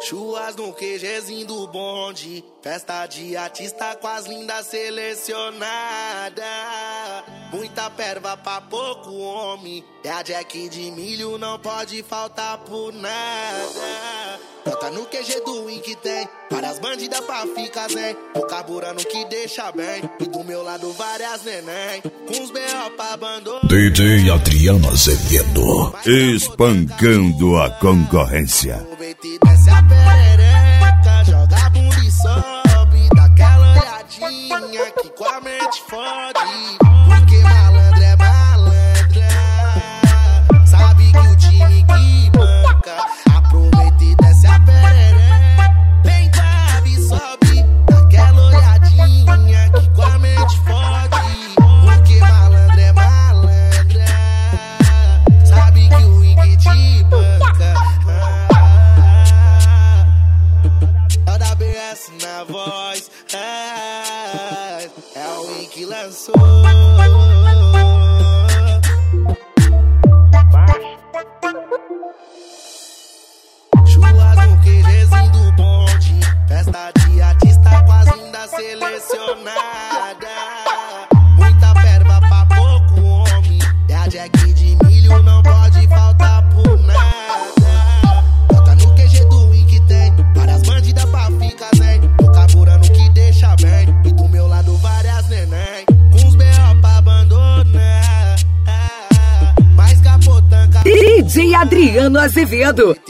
Chuas no QGzinho do bonde, festa de artista com as lindas selecionadas. Muita perva pra pouco homem, é a Jack de milho, não pode faltar por nada. Bota no QG do Win que tem várias bandidas pra ficar zen, tô carburando que deixa bem, e do meu lado várias neném, com os B.O. pra abandonar. DJ Adriano Azevedo, espancando a concorrência. Aproveita e desce a perereca, joga a bunda e sobe, dá aquela olhadinha que com a mente fode. Porque malandro é malandra, sabe que o time que banca. Aproveita e desce a perereca, vem grave e sobe, dá aquela olhadinha que com a mente fode. Porque malandro é malandra, sabe que o Wing te banca. Da BS na voz, é o Win que lançou. Chuas no QGzinho do bonde, festa de artista com as lindas selecionadas. Muita perva pra pouco homem, é a Jack de milho, não pode faltar por nada. Bota no QG do Win que tem várias bandidas pra ficar zen, tô carburando que deixa bem, e do meu lado várias neném, com os B.O. pra abandonar. Mais capotanca. DJ Adriano Azevedo,